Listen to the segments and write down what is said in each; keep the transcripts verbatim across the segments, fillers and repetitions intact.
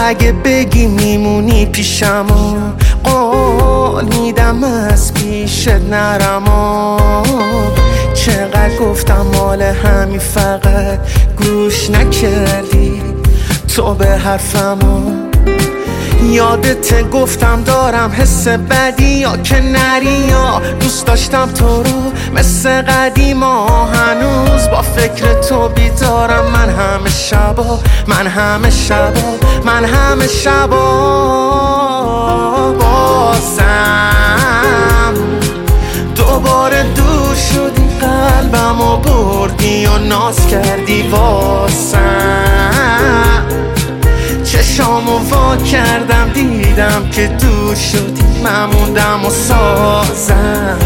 اگه بگی میمونی پیشم و قول میدم از پیشت نرم و چقدر گفتم مال همین فقط گوش نکردی تو به حرفم و یادت گفتم دارم حس بدی یا که نری یا دوست داشتم تو رو مثل قدیما هنوز با فکر تو بیدارم من همه شبا من همه شبا من همه شبا بازم دوباره دور شدی قلبم و بردی و ناز کردی واسم چشامو وا کردم دیدم که دور شدی من موندم و سازم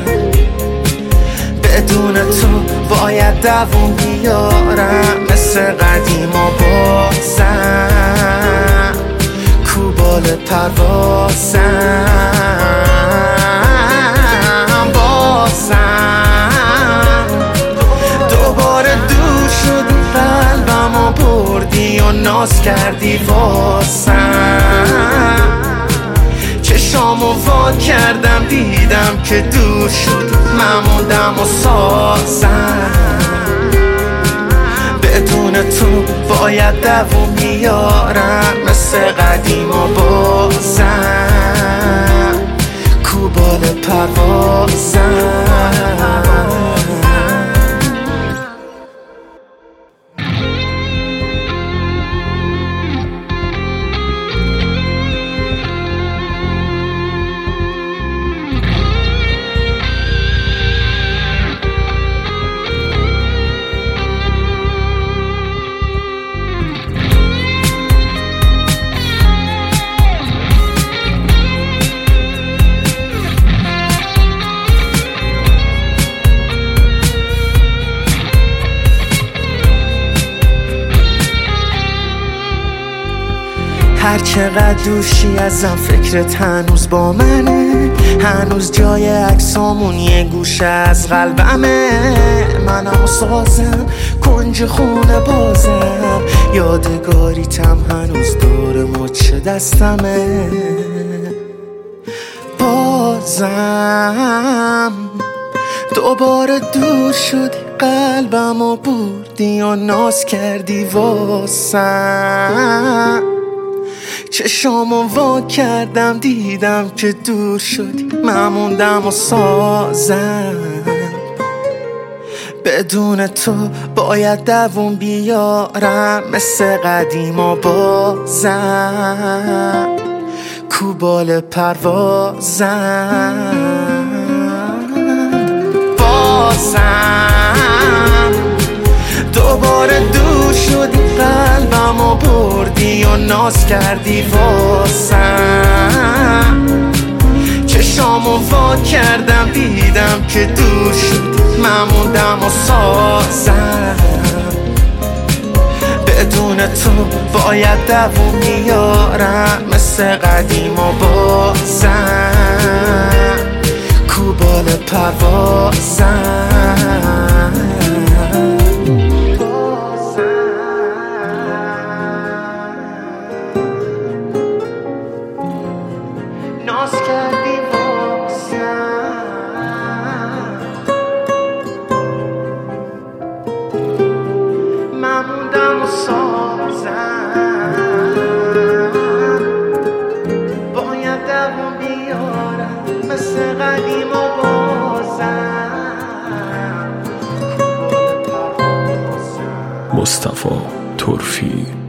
بدون تو باید دووم بیارم مثل قدیما بازم کوبال پروازم بازم دوباره دور شدی قلبم و بردی و ناز کردی واسم چشامو وا کردم دیدم که دور شدی من موندم و سازم بدون تو باید دووم بیارم مثل قدیما بازم کوبال پروازم هر چقدر دوشی ازم فکرت هنوز با منه هنوز جای عکسامون یه گوشه از قلبمه منم سازم کنج خونه بازم یادگاریتم هنوز دور مچ دستمه بازم دوباره دور شدی قلبم و بردی و ناز کردی واسم چشامو وا کردم دیدم که دور شدی من موندم و سازم بدون تو باید دووم بیارم مثل قدیما بازم کوبال پروازم بازم دوباره دور شدی قلبم و بردی و ناز کردی واسم چشامو وا کردم دیدم که دور شدی من موندم و سازم بدون تو باید دووم بیارم مثل قدیما بازم کوبال پروازم ناز کردی واسم من موندم و سازم باید دووم بیارم مثل قدیما بازم مصطفی طرفی.